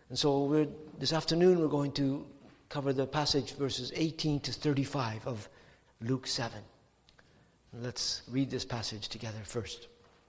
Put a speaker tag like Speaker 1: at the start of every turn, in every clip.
Speaker 1: And so this afternoon we're going to cover the passage verses 18 to 35 of Luke 7. Let's read this passage together first.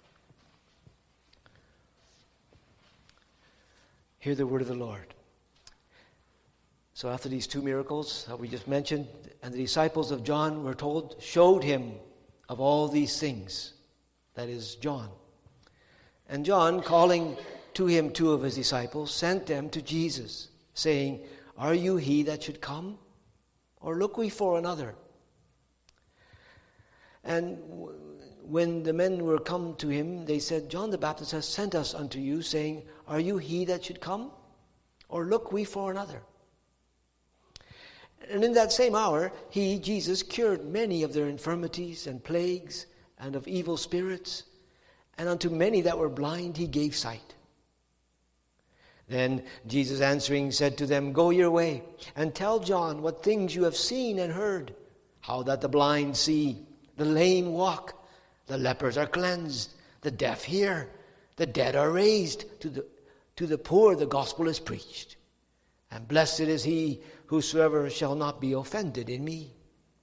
Speaker 1: Hear the word of the Lord. So after these two miracles that we just mentioned, and the disciples of John, we're told, showed him of all these things. That is John. And John, calling to him two of his disciples, sent them to Jesus, saying, Are you he that should come? Or look we for another? And when the men were come to him, they said, John the Baptist has sent us unto you, saying, Are you he that should come? Or look we for another? And in that same hour, he, Jesus, cured many of their infirmities and plagues and of evil spirits, and unto many that were blind he gave sight. Then Jesus answering said to them, Go your way, and tell John what things you have seen and heard, how that the blind see, the lame walk, the lepers are cleansed, the deaf hear, the dead are raised, to the poor the gospel is preached. And blessed is he whosoever shall not be offended in me.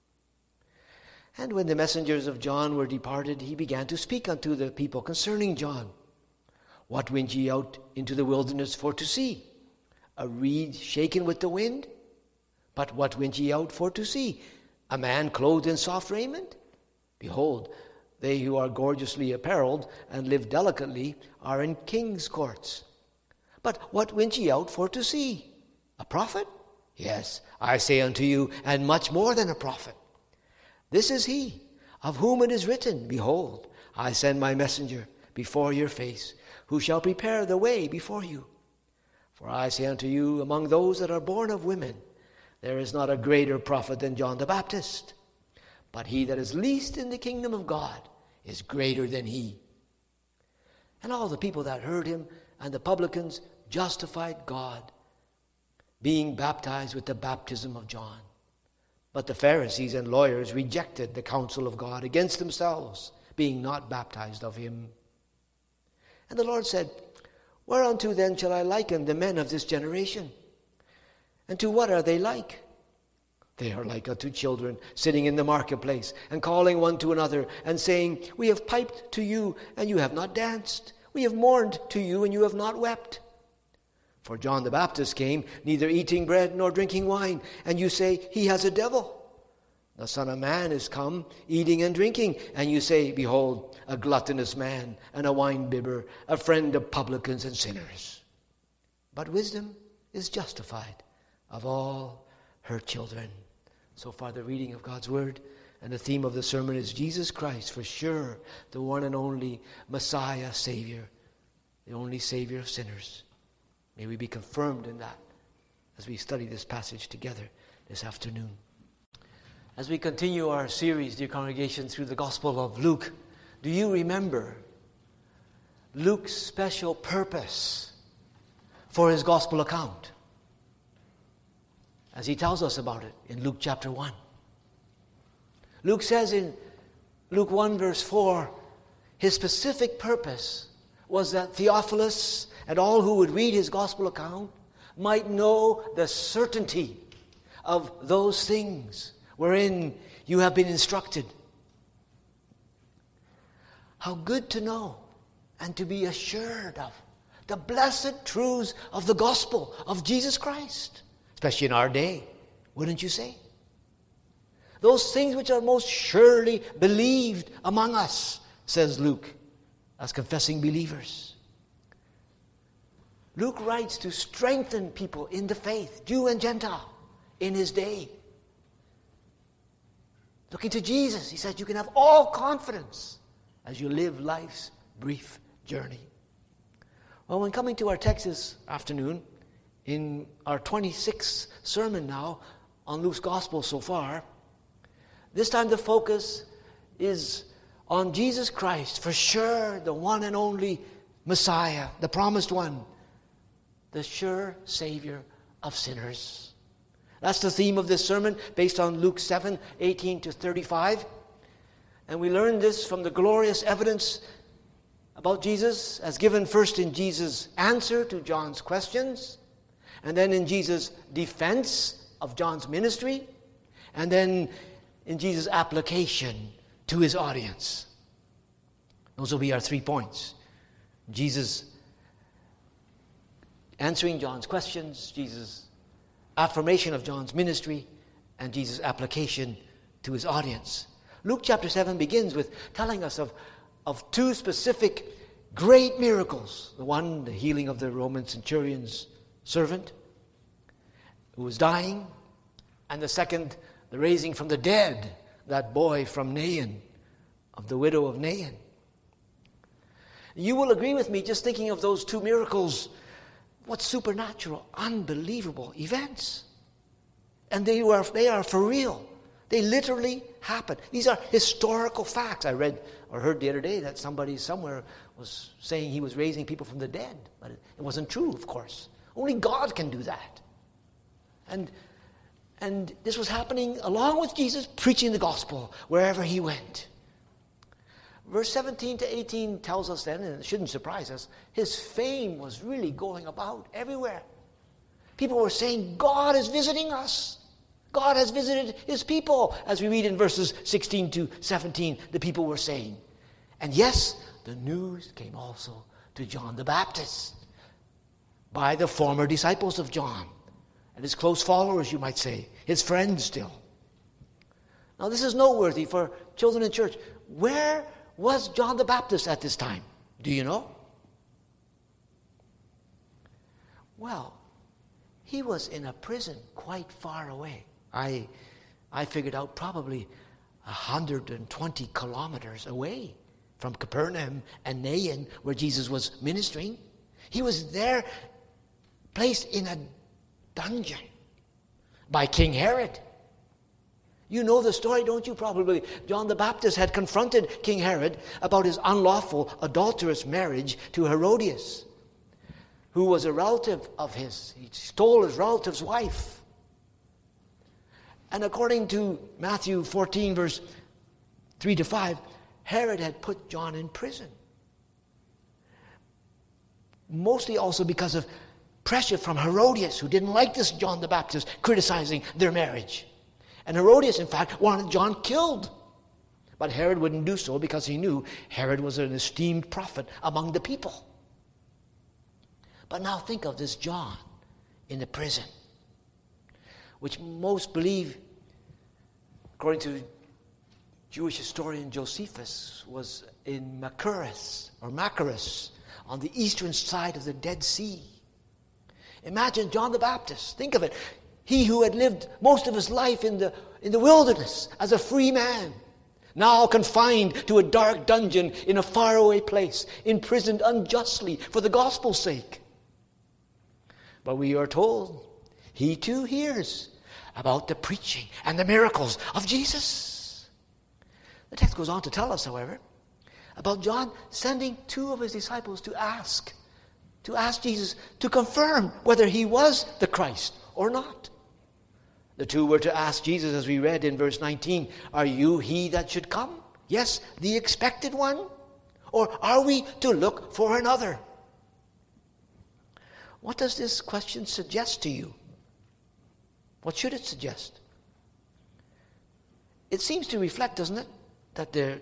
Speaker 1: And when the messengers of John were departed, he began to speak unto the people concerning John. What went ye out into the wilderness for to see? A reed shaken with the wind? But what went ye out for to see? A man clothed in soft raiment? Behold, they who are gorgeously apparelled and live delicately are in king's courts. But what went ye out for to see? A prophet? Yes, I say unto you, and much more than a prophet. This is he, of whom it is written, Behold, I send my messenger before your face, who shall prepare the way before you. For I say unto you, among those that are born of women, there is not a greater prophet than John the Baptist. But he that is least in the kingdom of God is greater than he. And all the people that heard him and the publicans justified God, being baptized with the baptism of John. But the Pharisees and lawyers rejected the counsel of God against themselves, being not baptized of him. And the Lord said, Whereunto then shall I liken the men of this generation? And to what are they like? They are like unto children sitting in the marketplace, and calling one to another, and saying, We have piped to you, and you have not danced. We have mourned to you, and you have not wept. For John the Baptist came, neither eating bread nor drinking wine, and you say, He has a devil. The Son of Man is come, eating and drinking, and you say, Behold, a gluttonous man, and a winebibber, a friend of publicans and sinners. But wisdom is justified of all her children. So far the reading of God's word, and the theme of the sermon is Jesus Christ, for sure, the one and only Messiah, Savior, the only Savior of sinners. May we be confirmed in that as we study this passage together this afternoon. As we continue our series, dear congregation, through the Gospel of Luke, do you remember Luke's special purpose for his Gospel account? As he tells us about it in Luke chapter 1. Luke says in Luke 1 verse 4, his specific purpose was that Theophilus and all who would read his Gospel account might know the certainty of those things wherein you have been instructed. How good to know and to be assured of the blessed truths of the gospel of Jesus Christ, especially in our day, wouldn't you say? Those things which are most surely believed among us, says Luke, as confessing believers. Luke writes to strengthen people in the faith, Jew and Gentile, in his day. Looking to Jesus, he said, you can have all confidence as you live life's brief journey. Well, when coming to our text this afternoon, in our 26th sermon now on Luke's Gospel so far, this time the focus is on Jesus Christ, for sure, the one and only Messiah, the promised one, the sure Savior of sinners. That's the theme of this sermon, based on Luke 7, 18 to 35. And we learn this from the glorious evidence about Jesus, as given first in Jesus' answer to John's questions, and then in Jesus' defense of John's ministry, and then in Jesus' application to his audience. Those will be our 3 points. Jesus answering John's questions, Jesus' affirmation of John's ministry, and Jesus' application to his audience. Luke chapter 7 begins with telling us of 2 specific great miracles. The one, the healing of the Roman centurion's servant who was dying, and the second, the raising from the dead, that boy from Nain, of the widow of Nain. You will agree with me, just thinking of those 2 miracles, what supernatural, unbelievable events. And they are for real. They literally happened. These are historical facts. I read or heard the other day that somebody somewhere was saying he was raising people from the dead. But it wasn't true, of course. Only God can do that. And this was happening along with Jesus preaching the gospel wherever he went. Verse 17 to 18 tells us then, and it shouldn't surprise us, his fame was really going about everywhere. People were saying, God is visiting us. God has visited his people. As we read in verses 16 to 17, the people were saying. And yes, the news came also to John the Baptist by the former disciples of John and his close followers, you might say, his friends still. Now this is noteworthy for children in church. Where was John the Baptist at this time? Do you know? Well, he was in a prison quite far away. I figured out probably 120 kilometers away from Capernaum and Nain, where Jesus was ministering. He was there, placed in a dungeon by King Herod. You know the story, don't you? Probably. John the Baptist had confronted King Herod about his unlawful, adulterous marriage to Herodias, who was a relative of his. He stole his relative's wife. And according to Matthew 14, verse 3 to 5, Herod had put John in prison. Mostly also because of pressure from Herodias, who didn't like this John the Baptist criticizing their marriage. And Herodias, in fact, wanted John killed. But Herod wouldn't do so because he knew Herod was an esteemed prophet among the people. But now think of this John in the prison, which most believe, according to Jewish historian Josephus, was in Machaerus on the eastern side of the Dead Sea. Imagine John the Baptist. Think of it. He who had lived most of his life in the wilderness as a free man, now confined to a dark dungeon in a faraway place, imprisoned unjustly for the gospel's sake. But we are told he too hears about the preaching and the miracles of Jesus. The text goes on to tell us, however, about John sending 2 of his disciples to ask Jesus to confirm whether he was the Christ or not. The 2 were to ask Jesus, as we read in verse 19, "Are you he that should come? Yes, the expected one? Or are we to look for another?" What does this question suggest to you? What should it suggest? It seems to reflect, doesn't it,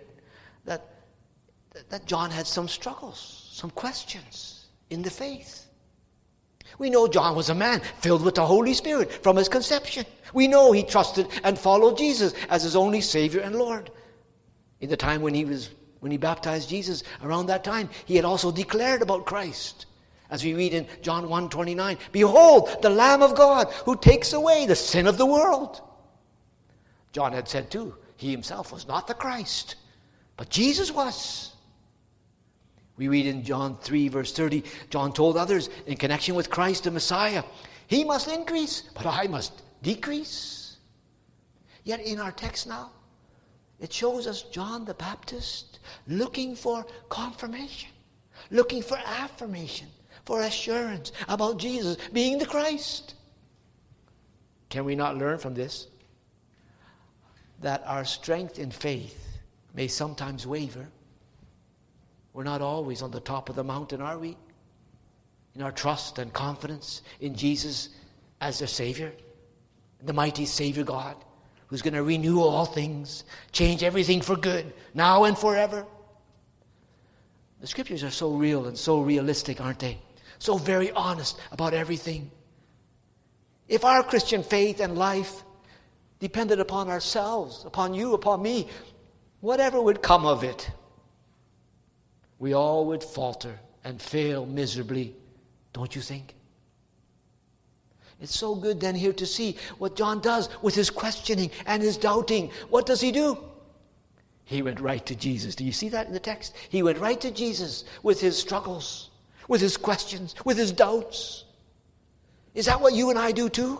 Speaker 1: that John had some struggles, some questions in the faith. We know John was a man filled with the Holy Spirit from his conception. We know he trusted and followed Jesus as his only Savior and Lord. In the time when he baptized Jesus, around that time, he had also declared about Christ. As we read in John 1:29, "Behold, the Lamb of God who takes away the sin of the world." John had said too, he himself was not the Christ, but Jesus was. We read in John 3, verse 30, John told others in connection with Christ the Messiah, "He must increase, but I must decrease." Yet in our text now, it shows us John the Baptist looking for confirmation, looking for affirmation, for assurance about Jesus being the Christ. Can we not learn from this that our strength in faith may sometimes waver? We're not always on the top of the mountain, are we? in our trust and confidence in Jesus as their Savior, the mighty Savior God, who's going to renew all things, change everything for good, now and forever. The Scriptures are so real and so realistic, aren't they? So very honest about everything. If our Christian faith and life depended upon ourselves, upon you, upon me, whatever would come of it, we all would falter and fail miserably, don't you think? It's so good then here to see what John does with his questioning and his doubting. What does he do? He went right to Jesus. Do you see that in the text? He went right to Jesus with his struggles, with his questions, with his doubts. Is that what you and I do too?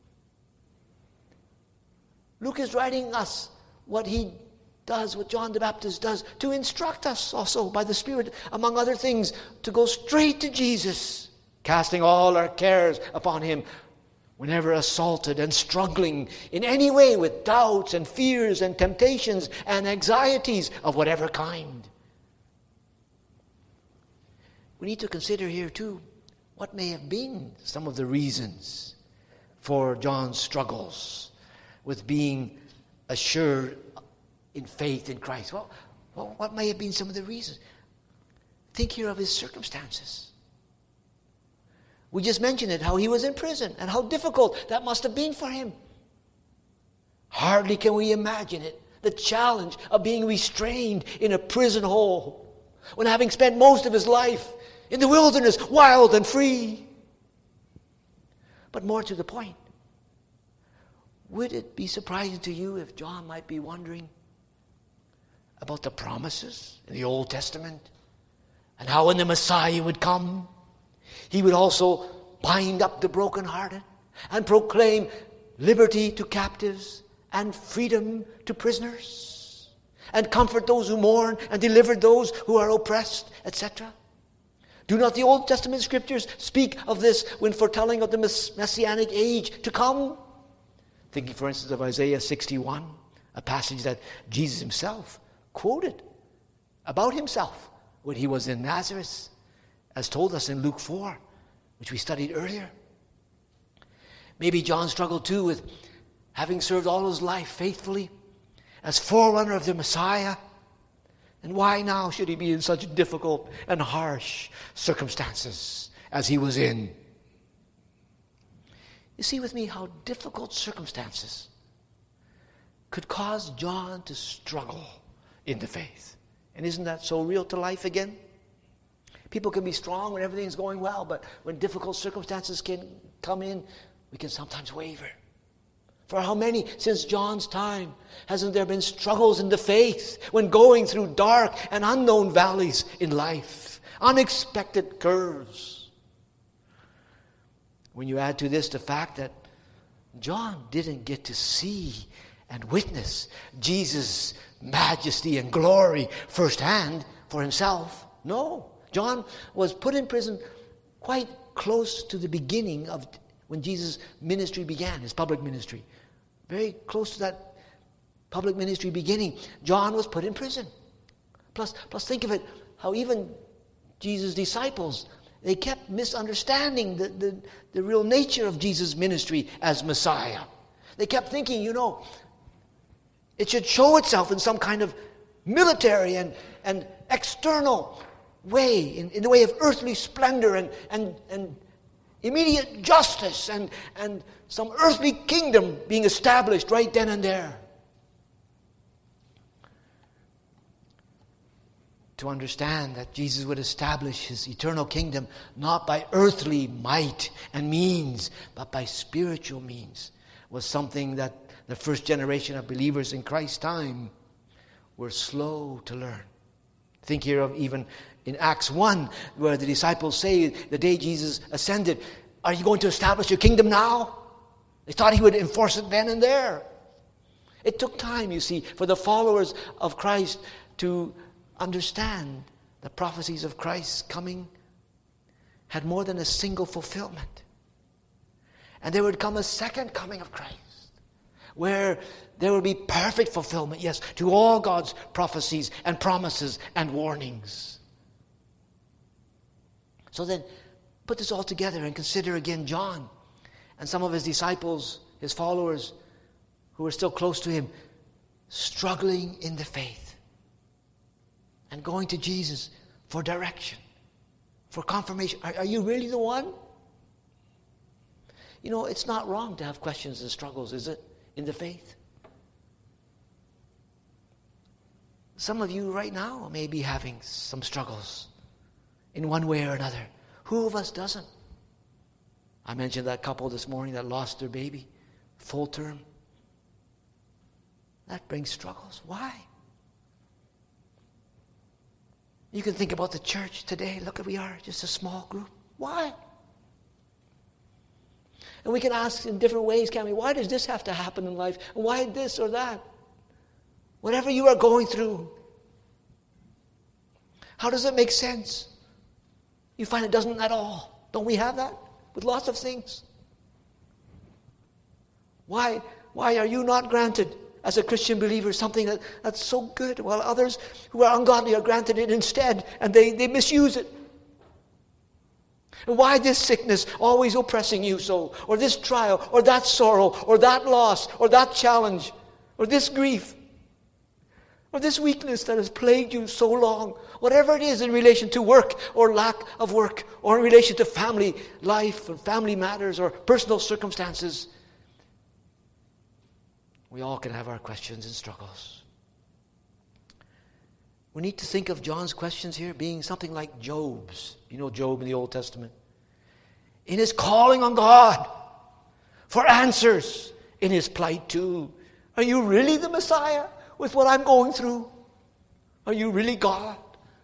Speaker 1: Luke is writing us what he does, what John the Baptist does, to instruct us also by the Spirit, among other things, to go straight to Jesus, casting all our cares upon him whenever assaulted and struggling in any way with doubts and fears and temptations and anxieties of whatever kind. We need to consider here too what may have been some of the reasons for John's struggles with being assured in faith in Christ. Well, what may have been some of the reasons? Think here of his circumstances. We just mentioned it, how he was in prison and how difficult that must have been for him. Hardly can we imagine it, the challenge of being restrained in a prison hole when having spent most of his life in the wilderness, wild and free. But more to the point, would it be surprising to you if John might be wondering about the promises in the Old Testament and how when the Messiah would come, he would also bind up the brokenhearted and proclaim liberty to captives and freedom to prisoners and comfort those who mourn and deliver those who are oppressed, etc. Do not the Old Testament Scriptures speak of this when foretelling of the Messianic age to come? Thinking, for instance, of Isaiah 61, a passage that Jesus himself quoted about himself when he was in Nazareth, as told us in Luke 4, which we studied earlier. Maybe John struggled too with having served all his life faithfully as forerunner of the Messiah. And why now should he be in such difficult and harsh circumstances as he was in? You see with me how difficult circumstances could cause John to struggle in the faith. And isn't that so real to life again? People can be strong when everything's going well, but when difficult circumstances can come in, we can sometimes waver. For how many since John's time hasn't there been struggles in the faith when going through dark and unknown valleys in life, unexpected curves? When you add to this the fact that John didn't get to see and witness Jesus' majesty and glory firsthand for himself. No, John was put in prison quite close to the beginning of when Jesus' ministry began, his public ministry. Very close to that public ministry beginning, John was put in prison. Plus think of it, how even Jesus' disciples, they kept misunderstanding the real nature of Jesus' ministry as Messiah. They kept thinking, it should show itself in some kind of military and external way, in the way of earthly splendor and immediate justice and some earthly kingdom being established right then and there. To understand that Jesus would establish his eternal kingdom not by earthly might and means, but by spiritual means, was something that the first generation of believers in Christ's time were slow to learn. Think here of even in Acts 1, where the disciples say the day Jesus ascended, "Are you going to establish your kingdom now?" They thought he would enforce it then and there. It took time, you see, for the followers of Christ to understand the prophecies of Christ's coming had more than a single fulfillment. And there would come a second coming of Christ, where there would be perfect fulfillment, yes, to all God's prophecies and promises and warnings. So then, Put this all together and consider again John and some of his disciples, his followers, who were still close to him, struggling in the faith and going to Jesus for direction, for confirmation. Are you really the one? You know, it's not wrong to have questions and struggles, is it, in the faith? Some of you right now may be having some struggles in one way or another. Who of us doesn't? I mentioned that couple this morning that lost their baby, full term. That brings struggles. Why? You can think about the church today. Look, we are just a small group. Why? And we can ask in different ways, can't we? Why does this have to happen in life? And why this or that? Whatever you are going through, how does it make sense? You find it doesn't at all. Don't we have that with lots of things? Why are you not granted as a Christian believer something that's so good, while others who are ungodly are granted it instead, and they misuse it? And why this sickness always oppressing you so, or this trial, or that sorrow, or that loss, or that challenge, or this grief, or this weakness that has plagued you so long? Whatever it is in relation to work or lack of work, or in relation to family life and family matters or personal circumstances, we all can have our questions and struggles. We need to think of John's questions here being something like Job's. You know Job in the Old Testament. In his calling on God for answers in his plight too. Are you really the Messiah with what I'm going through? Are you really God?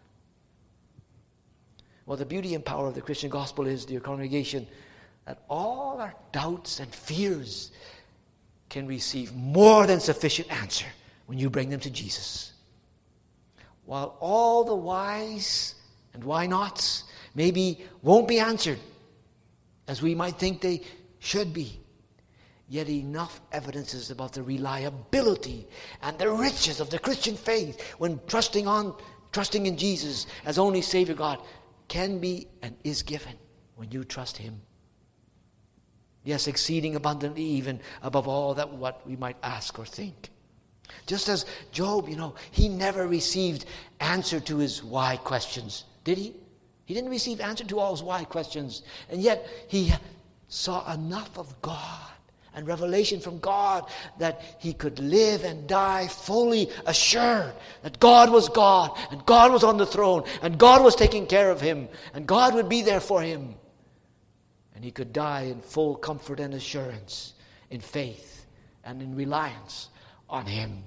Speaker 1: Well, the beauty and power of the Christian gospel is, dear congregation, that all our doubts and fears can receive more than sufficient answer when you bring them to Jesus. While all the whys and why nots maybe won't be answered as we might think they should be, yet enough evidences about the reliability and the riches of the Christian faith when trusting in Jesus as only Savior God can be and is given when you trust Him. Yes, exceeding abundantly even above all that what we might ask or think. Just as Job, he never received answer to his why questions, did he? He didn't receive answer to all his why questions. And yet he saw enough of God and revelation from God that he could live and die fully assured that God was God and God was on the throne and God was taking care of him and God would be there for him. And he could die in full comfort and assurance, in faith and in reliance on Him.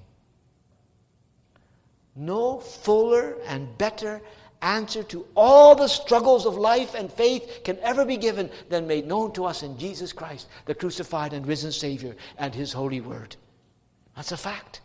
Speaker 1: No fuller and better answer to all the struggles of life and faith can ever be given than made known to us in Jesus Christ, the crucified and risen Savior, and His holy word. That's a fact.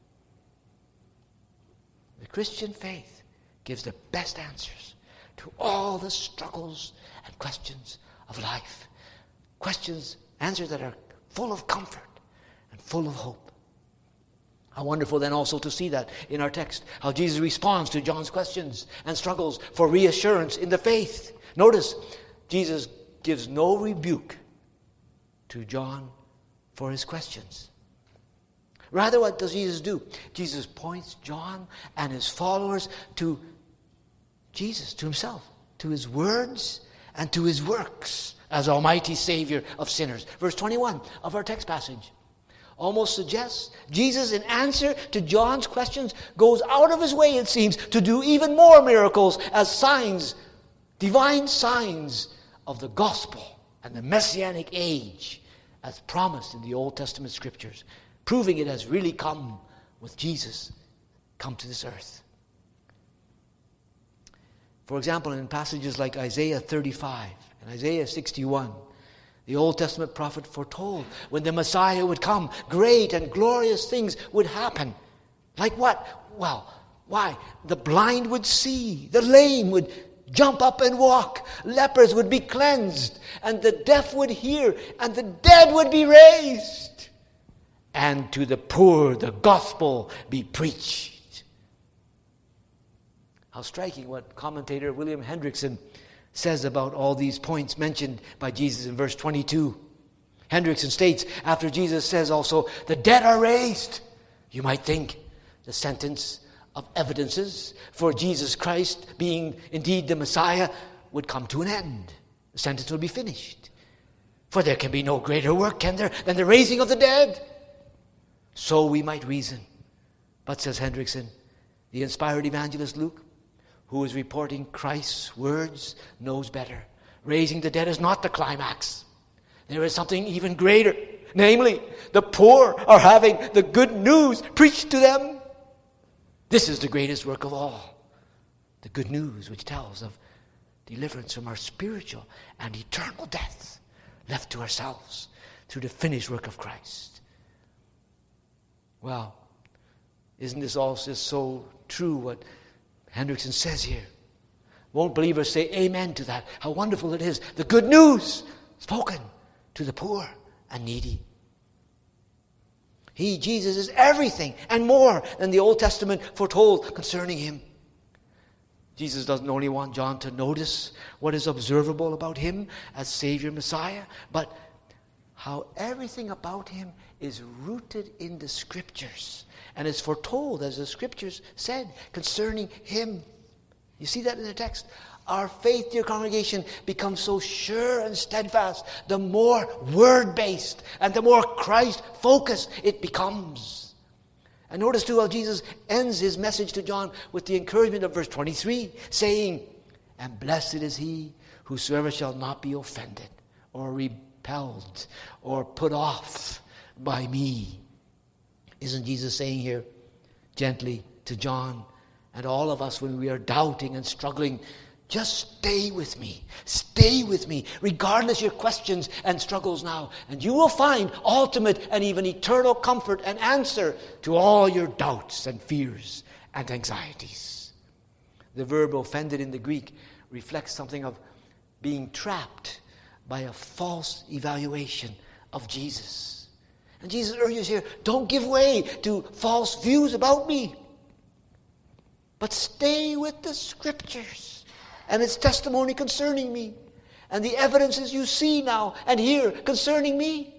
Speaker 1: The Christian faith gives the best answers to all the struggles and questions of life. Answers that are full of comfort and full of hope. How wonderful then also to see that in our text, how Jesus responds to John's questions and struggles for reassurance in the faith. Notice, Jesus gives no rebuke to John for his questions. Rather, what does Jesus do? Jesus points John and his followers to Jesus, to Himself, to His words and to His works as Almighty Savior of sinners. Verse 21 of our text passage almost suggests Jesus, in answer to John's questions, goes out of His way, it seems, to do even more miracles as signs, divine signs of the gospel and the Messianic age as promised in the Old Testament Scriptures, proving it has really come with Jesus come to this earth. For example, in passages like Isaiah 35 and Isaiah 61, the Old Testament prophet foretold when the Messiah would come, great and glorious things would happen. Like what? Well, why? The blind would see, the lame would jump up and walk, lepers would be cleansed, and the deaf would hear, and the dead would be raised, and to the poor the gospel be preached. How striking what commentator William Hendrickson says about all these points mentioned by Jesus in verse 22. Hendrickson states, after Jesus says also, the dead are raised, you might think the sentence of evidences for Jesus Christ being indeed the Messiah would come to an end. The sentence will be finished. For there can be no greater work, can there, than the raising of the dead? So we might reason. But, says Hendrickson, the inspired evangelist Luke, who is reporting Christ's words, knows better. Raising the dead is not the climax. There is something even greater. Namely, the poor are having the good news preached to them. This is the greatest work of all. The good news which tells of deliverance from our spiritual and eternal death left to ourselves through the finished work of Christ. Well, isn't this all just so true what Hendrickson says here? Won't believers say amen to that? How wonderful it is. The good news spoken to the poor and needy. He, Jesus, is everything and more than the Old Testament foretold concerning him. Jesus doesn't only want John to notice what is observable about him as Savior Messiah, but how everything about him is rooted in the Scriptures and is foretold, as the Scriptures said, concerning him. You see that in the text? Our faith, dear congregation, becomes so sure and steadfast the more word-based and the more Christ-focused it becomes. And notice too how Jesus ends his message to John with the encouragement of verse 23, saying, and blessed is he whosoever shall not be offended or repelled or put off by me. Isn't Jesus saying here gently to John and all of us when we are doubting and struggling, just stay with me, regardless your questions and struggles now, and you will find ultimate and even eternal comfort and answer to all your doubts and fears and anxieties. The verb offended in the Greek reflects something of being trapped by a false evaluation of Jesus. And Jesus urges here, don't give way to false views about me, but stay with the Scriptures and its testimony concerning me, and the evidences you see now and hear concerning me.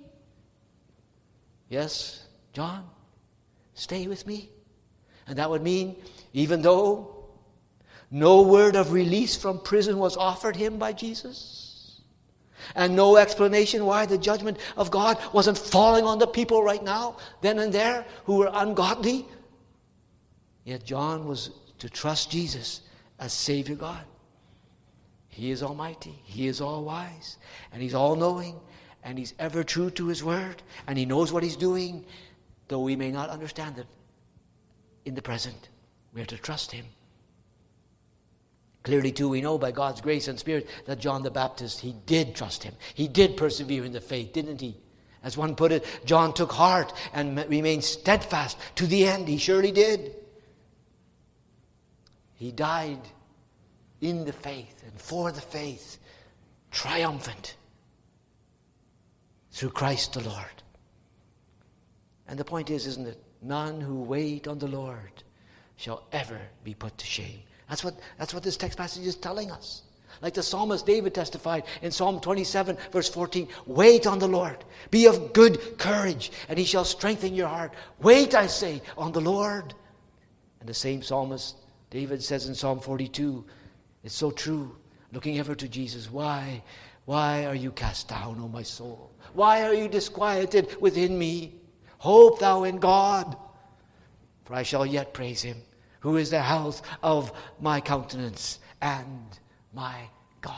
Speaker 1: Yes, John, stay with me. And that would mean, even though no word of release from prison was offered him by Jesus, and no explanation why the judgment of God wasn't falling on the people right now, then and there, who were ungodly, yet John was to trust Jesus as Savior God. He is almighty, he is all-wise, and he's all-knowing, and he's ever true to his word, and he knows what he's doing, though we may not understand it in the present. We are to trust him. Clearly, too, we know by God's grace and Spirit that John the Baptist, he did trust him. He did persevere in the faith, didn't he? As one put it, John took heart and remained steadfast to the end. He surely did. He died in the faith and for the faith, triumphant through Christ the Lord. And the point is, isn't it? None who wait on the Lord shall ever be put to shame. That's what this text passage is telling us. Like the psalmist David testified in Psalm 27, verse 14, wait on the Lord, be of good courage, and he shall strengthen your heart. Wait, I say, on the Lord. And the same psalmist David says in Psalm 42, it's so true, looking ever to Jesus, why are you cast down, O my soul? Why are you disquieted within me? Hope thou in God, for I shall yet praise him, who is the health of my countenance and my God.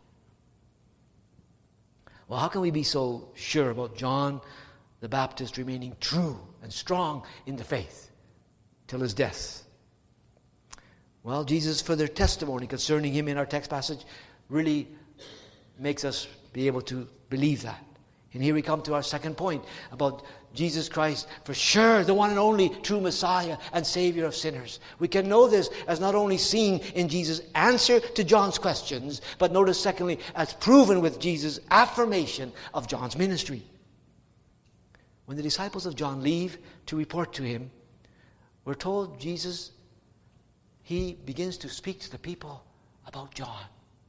Speaker 1: Well, how can we be so sure about John the Baptist remaining true and strong in the faith till his death? Well, Jesus' further testimony concerning him in our text passage really makes us be able to believe that. And here we come to our second point about Jesus Christ, for sure the one and only true Messiah and Savior of sinners. We can know this as not only seen in Jesus' answer to John's questions, but notice secondly, as proven with Jesus' affirmation of John's ministry. When the disciples of John leave to report to him, we're told Jesus, he begins to speak to the people about John.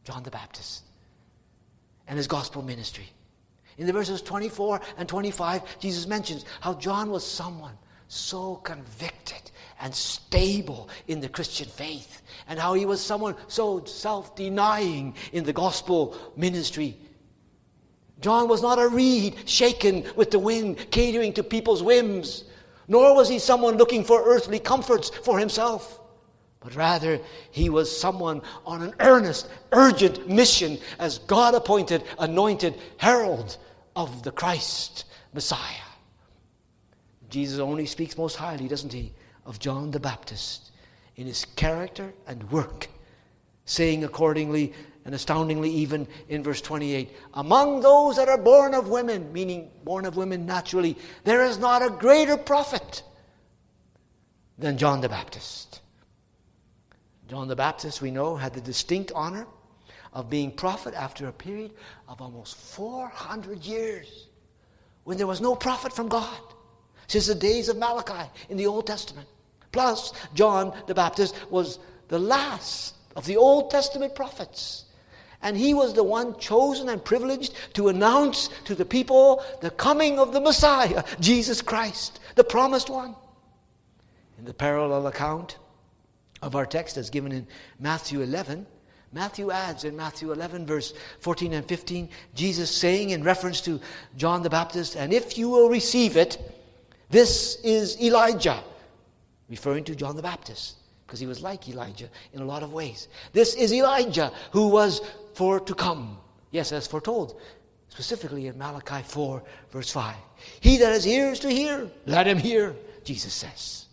Speaker 1: John the Baptist and his gospel ministry. In the verses 24 and 25, Jesus mentions how John was someone so convicted and stable in the Christian faith, and how he was someone so self-denying in the gospel ministry. John was not a reed shaken with the wind, catering to people's whims, nor was he someone looking for earthly comforts for himself, but rather he was someone on an earnest, urgent mission as God-appointed, anointed herald of the Christ Messiah. Jesus only speaks most highly, doesn't he, of John the Baptist in his character and work, saying accordingly and astoundingly even in verse 28, among those that are born of women, meaning born of women naturally, there is not a greater prophet than John the Baptist. John the Baptist, we know, had the distinct honor of being prophet after a period of almost 400 years when there was no prophet from God, since the days of Malachi in the Old Testament. Plus, John the Baptist was the last of the Old Testament prophets. And he was the one chosen and privileged to announce to the people the coming of the Messiah, Jesus Christ, the promised one. In the parallel account of our text as given in Matthew 11, Matthew adds in Matthew 11 verse 14 and 15, Jesus saying in reference to John the Baptist, and if you will receive it, this is Elijah, referring to John the Baptist, because he was like Elijah in a lot of ways. This is Elijah who was for to come. Yes, as foretold, specifically in Malachi 4, verse 5. He that has ears to hear, let him hear, Jesus says.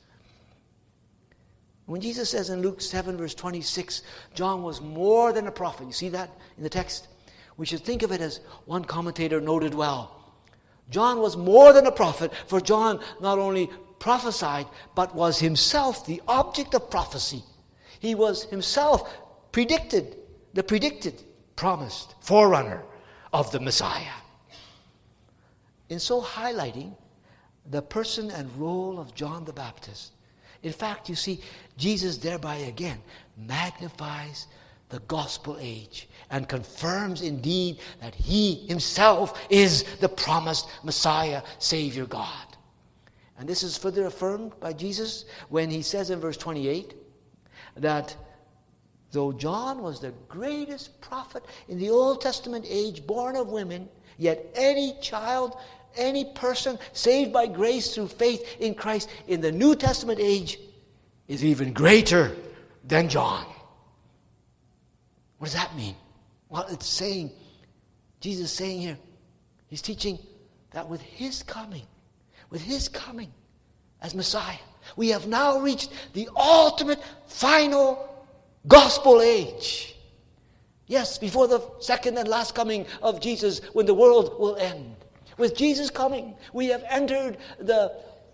Speaker 1: When Jesus says in Luke 7, verse 26, John was more than a prophet. You see that in the text? We should think of it as one commentator noted well. John was more than a prophet, for John not only prophesied, but was himself the object of prophecy. He was himself the predicted, promised forerunner of the Messiah. In so highlighting the person and role of John the Baptist, in fact, you see, Jesus thereby again magnifies the gospel age and confirms indeed that he himself is the promised Messiah, Savior God. And this is further affirmed by Jesus when he says in verse 28 that though John was the greatest prophet in the Old Testament age, born of women, yet any child, any person saved by grace through faith in Christ in the New Testament age is even greater than John. What does that mean? Well, it's saying, Jesus is saying here, he's teaching that with his coming as Messiah, we have now reached the ultimate, final gospel age. Yes, before the second and last coming of Jesus, when the world will end. With Jesus coming, we have entered the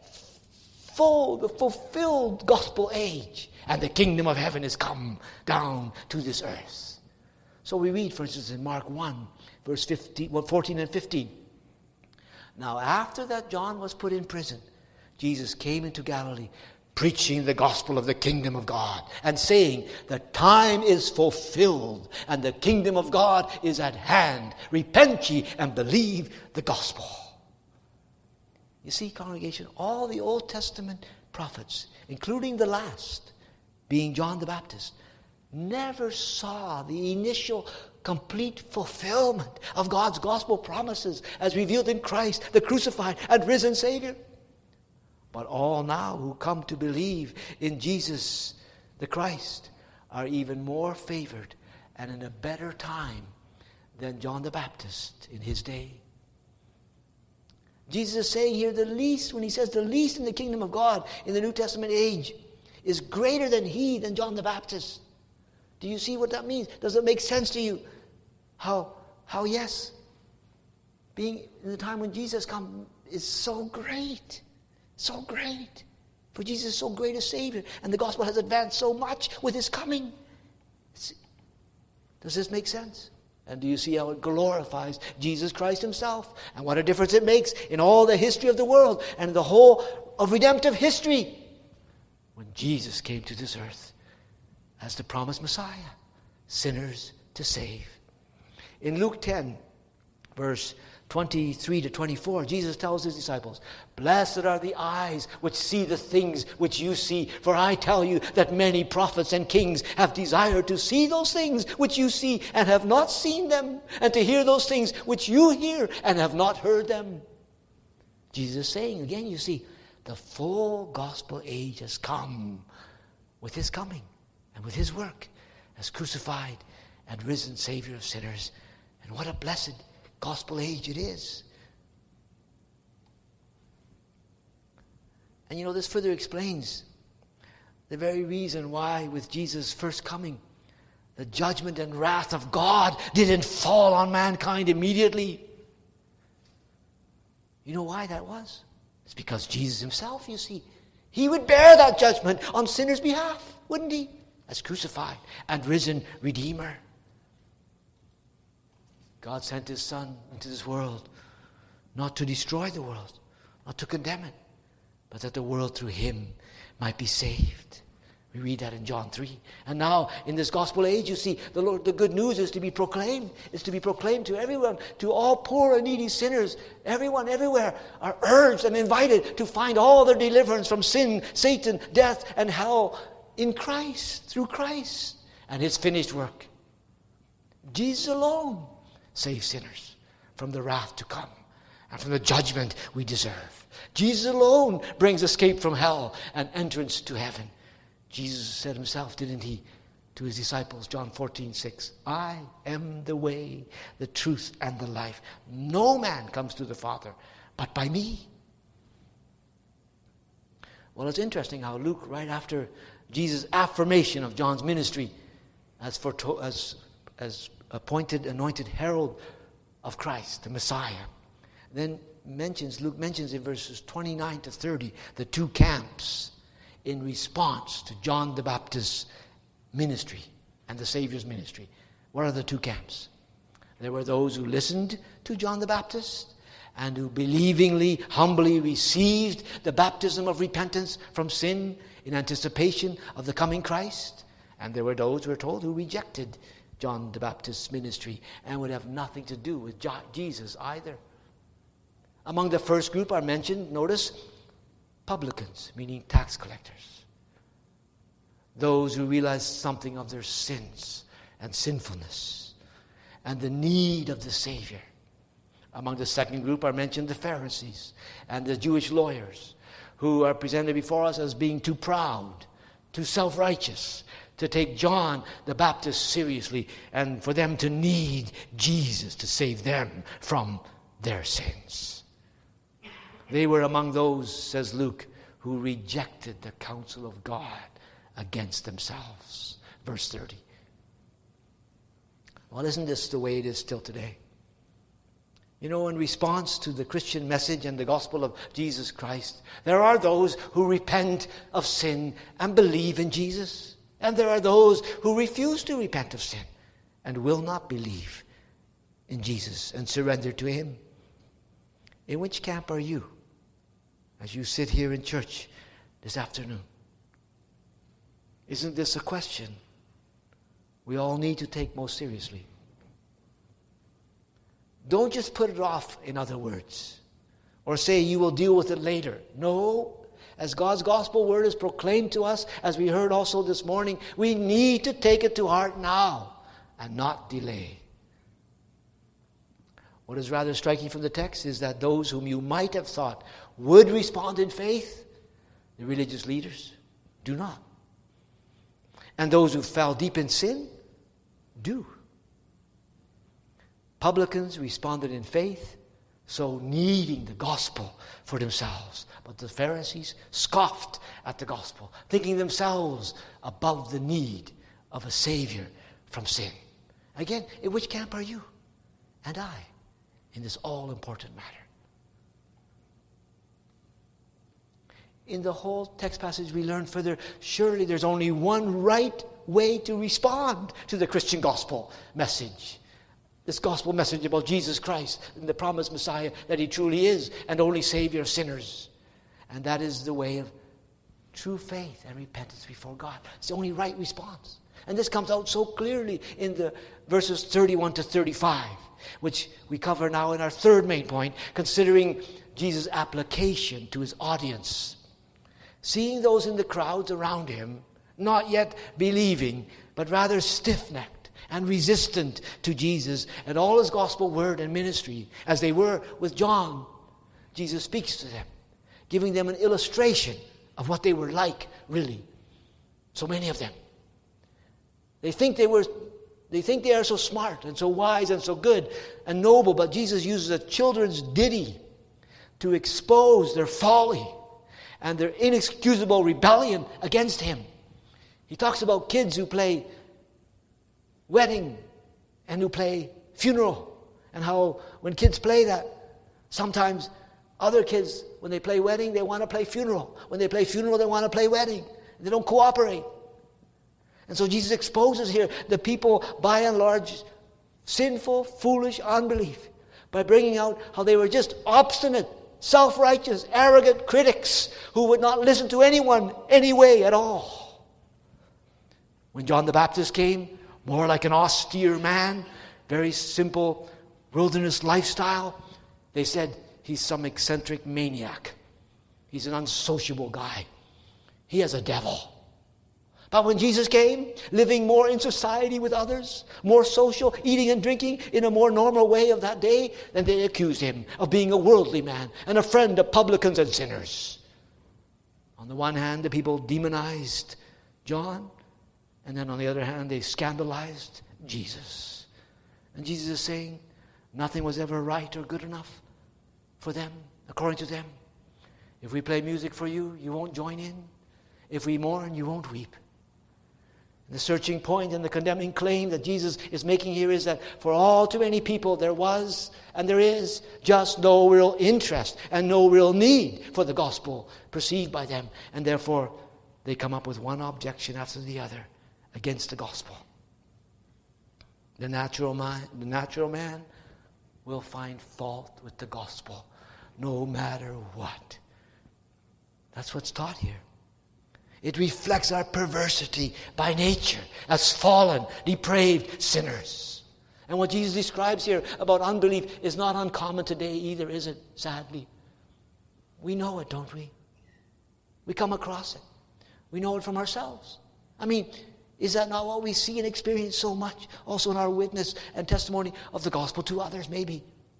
Speaker 1: fulfilled gospel age, and the kingdom of heaven has come down to this earth. So we read, for instance, in Mark 1, verse 14 and 15. Now, after that John was put in prison, Jesus came into Galilee, preaching the gospel of the kingdom of God, and saying, the time is fulfilled, and the kingdom of God is at hand. Repent ye and believe the gospel. You see, congregation, all the Old Testament prophets, including the last, being John the Baptist, never saw the initial complete fulfillment of God's gospel promises as revealed in Christ, the crucified and risen Savior. But all now who come to believe in Jesus the Christ are even more favored and in a better time than John the Baptist in his day. Jesus is saying here the least, when he says the least in the kingdom of God in the New Testament age is greater than John the Baptist. Do you see what that means? Does it make sense to you? How yes, being in the time when Jesus comes is so great. So great. For Jesus is so great a Savior. And the gospel has advanced so much with his coming. Does this make sense? And do you see how it glorifies Jesus Christ himself? And what a difference it makes in all the history of the world and the whole of redemptive history when Jesus came to this earth as the promised Messiah. Sinners to save. In Luke 10, verse 23 to 24, Jesus tells his disciples, "Blessed are the eyes which see the things which you see. For I tell you that many prophets and kings have desired to see those things which you see and have not seen them, and to hear those things which you hear and have not heard them." Jesus is saying, again, you see, the full gospel age has come with his coming and with his work as crucified and risen Savior of sinners. And what a blessed gospel age it is. And this further explains the very reason why with Jesus' first coming, the judgment and wrath of God didn't fall on mankind immediately. You know why that was? It's because Jesus himself, you see, he would bear that judgment on sinners' behalf, wouldn't he? As crucified and risen Redeemer. God sent his Son into this world not to destroy the world, not to condemn it, but that the world through him might be saved. We read that in John 3. And now, in this gospel age, you see, the good news is to be proclaimed. It's to be proclaimed to everyone, to all poor and needy sinners. Everyone, everywhere, are urged and invited to find all their deliverance from sin, Satan, death, and hell in Christ, through Christ and his finished work. Jesus alone saves sinners from the wrath to come and from the judgment we deserve. Jesus alone brings escape from hell and entrance to heaven. Jesus said himself, didn't he, to his disciples, John 14:6, "I am the way, the truth, and the life. No man comes to the Father but by me." Well, it's interesting how Luke, right after Jesus' affirmation of John's ministry as appointed, anointed herald of Christ, the Messiah, then Luke mentions in verses 29 to 30 the two camps in response to John the Baptist's ministry and the Savior's ministry. What are the two camps? There were those who listened to John the Baptist and who believingly, humbly received the baptism of repentance from sin in anticipation of the coming Christ. And there were those, we're told, who rejected John the Baptist's ministry and would have nothing to do with Jesus either. Among the first group are mentioned, notice, publicans, meaning tax collectors. Those who realized something of their sins and sinfulness and the need of the Savior. Among the second group are mentioned the Pharisees and the Jewish lawyers, who are presented before us as being too proud, too self-righteous, to take John the Baptist seriously, and for them to need Jesus to save them from their sins. They were among those, says Luke, who rejected the counsel of God against themselves. Verse 30. Well, isn't this the way it is still today? In response to the Christian message and the gospel of Jesus Christ, there are those who repent of sin and believe in Jesus. And there are those who refuse to repent of sin and will not believe in Jesus and surrender to him. In which camp are you as you sit here in church this afternoon? Isn't this a question we all need to take most seriously? Don't just put it off, in other words, or say you will deal with it later. No. As God's gospel word is proclaimed to us, as we heard also this morning, we need to take it to heart now and not delay. What is rather striking from the text is that those whom you might have thought would respond in faith, the religious leaders, do not. And those who fell deep in sin do. Publicans responded in faith, so needing the gospel for themselves. But the Pharisees scoffed at the gospel, thinking themselves above the need of a Savior from sin. Again, in which camp are you and I in this all-important matter? In the whole text passage we learn further, surely there's only one right way to respond to the Christian gospel message. This gospel message about Jesus Christ and the promised Messiah that he truly is and only Savior of sinners. And that is the way of true faith and repentance before God. It's the only right response. And this comes out so clearly in the verses 31 to 35, which we cover now in our third main point, considering Jesus' application to his audience. Seeing those in the crowds around him, not yet believing, but rather stiff-necked and resistant to Jesus and all his gospel word and ministry, as they were with John, Jesus speaks to them, giving them an illustration of what they were like, really. So many of them. They think they are so smart and so wise and so good and noble, but Jesus uses a children's ditty to expose their folly and their inexcusable rebellion against him. He talks about kids who play wedding and who play funeral, and how when kids play that, sometimes other kids, when they play wedding, they want to play funeral. When they play funeral, they want to play wedding. They don't cooperate. And so Jesus exposes here the people, by and large, sinful, foolish unbelief, by bringing out how they were just obstinate, self-righteous, arrogant critics who would not listen to anyone any way at all. When John the Baptist came, more like an austere man, very simple wilderness lifestyle, they said he's some eccentric maniac. He's an unsociable guy. He has a devil. But when Jesus came, living more in society with others, more social, eating and drinking in a more normal way of that day, then they accused him of being a worldly man and a friend of publicans and sinners. On the one hand, the people demonized John, and then on the other hand, they scandalized Jesus. And Jesus is saying, nothing was ever right or good enough for them, according to them. If we play music for you, you won't join in. If we mourn, you won't weep. The searching point and the condemning claim that Jesus is making here is that for all too many people there was and there is just no real interest and no real need for the gospel perceived by them. And therefore they come up with one objection after the other against the gospel. The natural man will find fault with the gospel no matter what. That's what's taught here. It reflects our perversity by nature as fallen, depraved sinners. And what Jesus describes here about unbelief is not uncommon today either, is it? Sadly. We know it, don't we? We come across it. We know it from ourselves. I mean, is that not what we see and experience so much? Also in our witness and testimony of the gospel to others, maybe.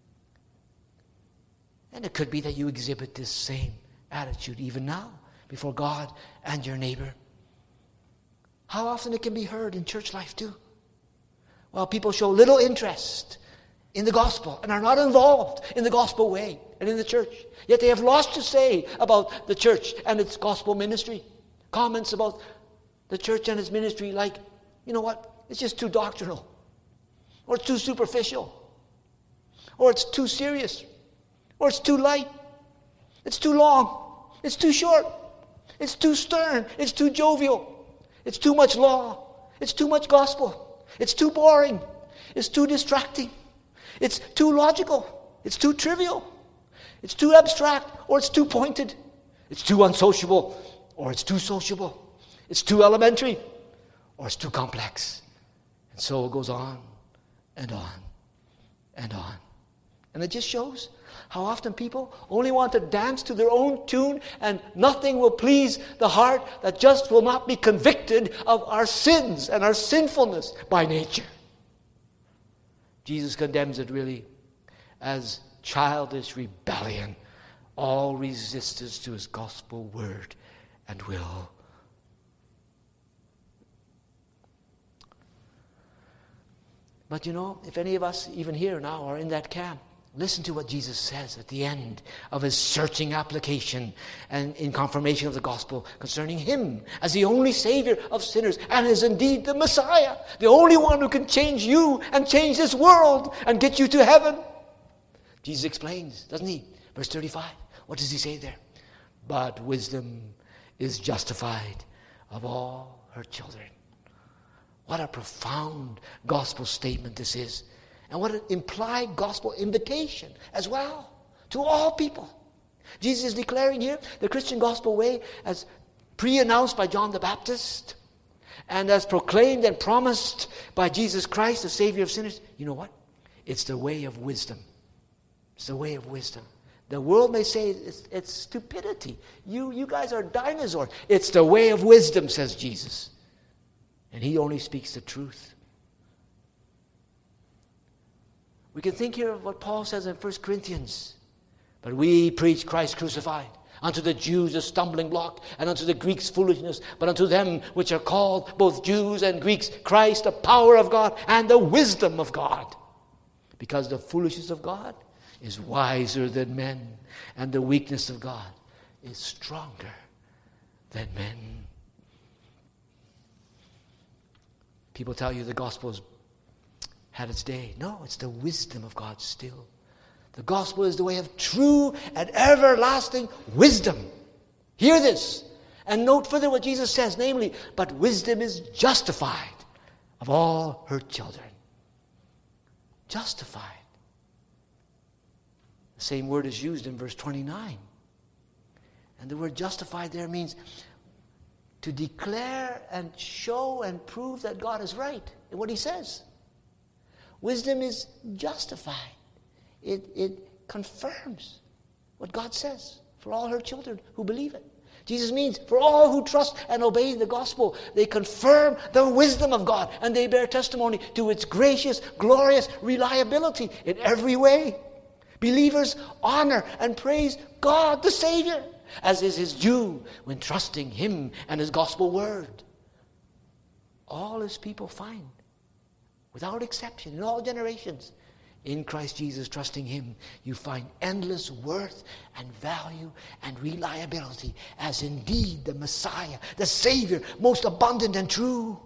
Speaker 1: And it could be that you exhibit this same attitude even now before God and your neighbor. How often it can be heard in church life too. While people show little interest in the gospel and are not involved in the gospel way and in the church, yet they have lots to say about the church and its gospel ministry. Comments about the church and its ministry like, you know what, it's just too doctrinal, or it's too superficial, or it's too serious, or it's too light, it's too long, it's too short, it's too stern, it's too jovial, it's too much law, it's too much gospel, it's too boring, it's too distracting, it's too logical, it's too trivial, it's too abstract, or it's too pointed, it's too unsociable, or it's too sociable, it's too elementary, or it's too complex. And so it goes on and on and on. And it just shows how often people only want to dance to their own tune, and nothing will please the heart that just will not be convicted of our sins and our sinfulness by nature. Jesus condemns it really as childish rebellion, all resistance to his gospel word and will. But you know, if any of us even here now are in that camp, listen to what Jesus says at the end of his searching application and in confirmation of the gospel concerning him as the only Savior of sinners and is indeed the Messiah, the only one who can change you and change this world and get you to heaven. Jesus explains, doesn't he? Verse 35. What does he say there? But wisdom is justified of all her children. What a profound gospel statement this is. And what an implied gospel invitation as well to all people. Jesus is declaring here the Christian gospel way as pre-announced by John the Baptist and as proclaimed and promised by Jesus Christ, the Savior of sinners, you know what? It's the way of wisdom. It's the way of wisdom. The world may say it's stupidity. You guys are dinosaurs. It's the way of wisdom, says Jesus. And he only speaks the truth. We can think here of what Paul says in 1 Corinthians. But we preach Christ crucified, unto the Jews a stumbling block, and unto the Greeks foolishness, but unto them which are called, both Jews and Greeks, Christ the power of God and the wisdom of God. Because the foolishness of God is wiser than men, and the weakness of God is stronger than men. People tell you the gospel's had its day. No, it's the wisdom of God still. The gospel is the way of true and everlasting wisdom. Hear this, and note further what Jesus says, namely, but wisdom is justified of all her children. Justified. The same word is used in verse 29. And the word justified there means to declare and show and prove that God is right in what he says. Wisdom is justified. It confirms what God says for all her children who believe it. Jesus means for all who trust and obey the gospel, they confirm the wisdom of God, and they bear testimony to its gracious, glorious reliability in every way. Believers honor and praise God the Savior, as is his due when trusting him and his gospel word. All his people find, without exception, in all generations, in Christ Jesus, trusting him, you find endless worth and value and reliability as indeed the Messiah, the Savior, most abundant and true.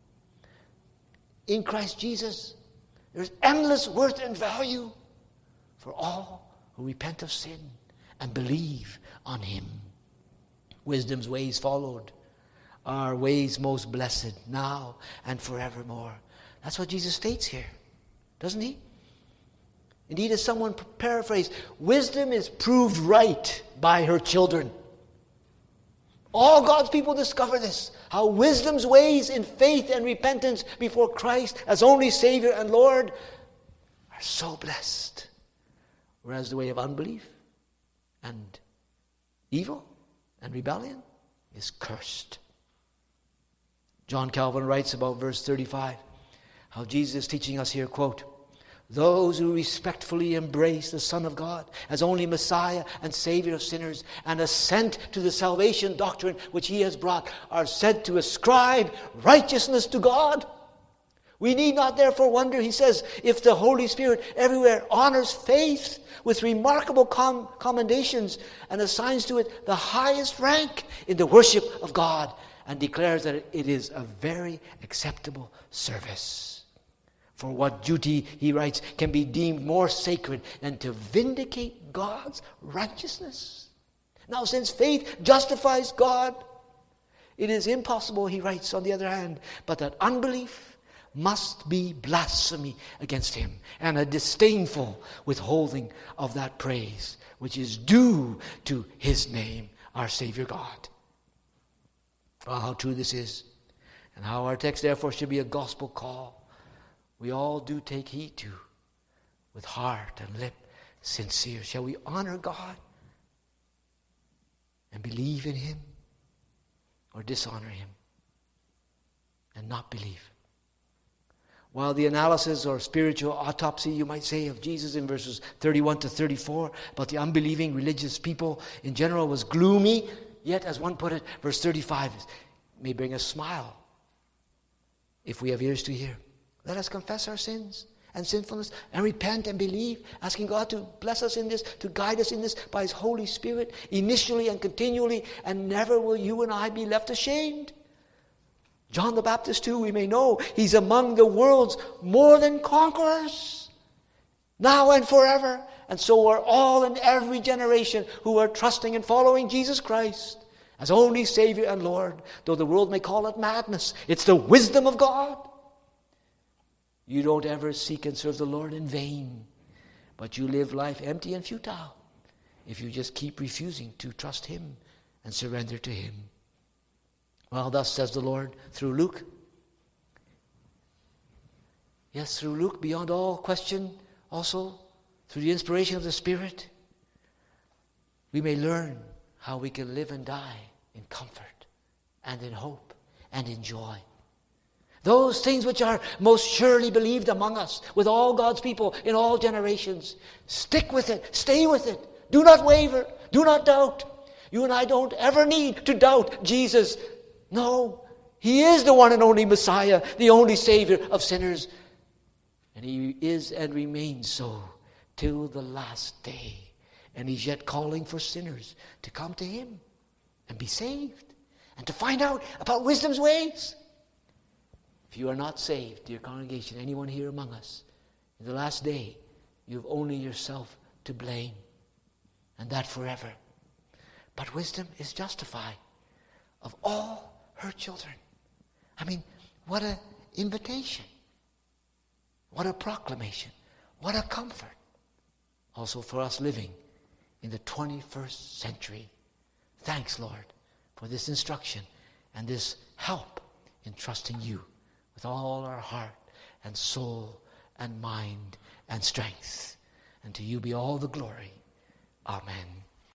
Speaker 1: In Christ Jesus, there's endless worth and value for all who repent of sin and believe on him. Wisdom's ways followed are ways most blessed now and forevermore. That's what Jesus states here, doesn't he? Indeed, as someone paraphrased, wisdom is proved right by her children. All God's people discover this, how wisdom's ways in faith and repentance before Christ as only Savior and Lord are so blessed. Whereas the way of unbelief and evil and rebellion is cursed. John Calvin writes about verse 35, how Jesus is teaching us here, quote, those who respectfully embrace the Son of God as only Messiah and Savior of sinners and assent to the salvation doctrine which he has brought are said to ascribe righteousness to God. We need not therefore wonder, he says, if the Holy Spirit everywhere honors faith with remarkable commendations and assigns to it the highest rank in the worship of God and declares that it is a very acceptable service. For what duty, he writes, can be deemed more sacred than to vindicate God's righteousness? Now, since faith justifies God, it is impossible, he writes, on the other hand, but that unbelief must be blasphemy against him and a disdainful withholding of that praise which is due to his name, our Savior God. Oh, how true this is, and how our text therefore should be a gospel call. We all do take heed to, with heart and lip sincere. Shall we honor God and believe in him, or dishonor him and not believe? While the analysis or spiritual autopsy, you might say, of Jesus in verses 31 to 34 about the unbelieving religious people in general was gloomy, yet, as one put it, verse 35 may bring a smile if we have ears to hear. Let us confess our sins and sinfulness and repent and believe, asking God to bless us in this, to guide us in this by his Holy Spirit, initially and continually, and never will you and I be left ashamed. John the Baptist too, we may know, he's among the world's more than conquerors, now and forever. And so are all in every generation who are trusting and following Jesus Christ as only Savior and Lord, though the world may call it madness. It's the wisdom of God. You don't ever seek and serve the Lord in vain, but you live life empty and futile if you just keep refusing to trust him and surrender to him. Well, thus says the Lord through Luke. Yes, through Luke, beyond all question, also through the inspiration of the Spirit, we may learn how we can live and die in comfort and in hope and in joy. Those things which are most surely believed among us, with all God's people in all generations. Stick with it. Stay with it. Do not waver. Do not doubt. You and I don't ever need to doubt Jesus. No, He is the one and only Messiah, the only Savior of sinners. And He is and remains so till the last day. And He's yet calling for sinners to come to Him and be saved and to find out about wisdom's ways. If you are not saved, dear congregation, anyone here among us, in the last day, you have only yourself to blame, and that forever. But wisdom is justified of all her children. I mean, what an invitation. What a proclamation. What a comfort. Also for us living in the 21st century. Thanks, Lord, for this instruction and this help in trusting you with all our heart and soul and mind and strength. And to you be all the glory. Amen.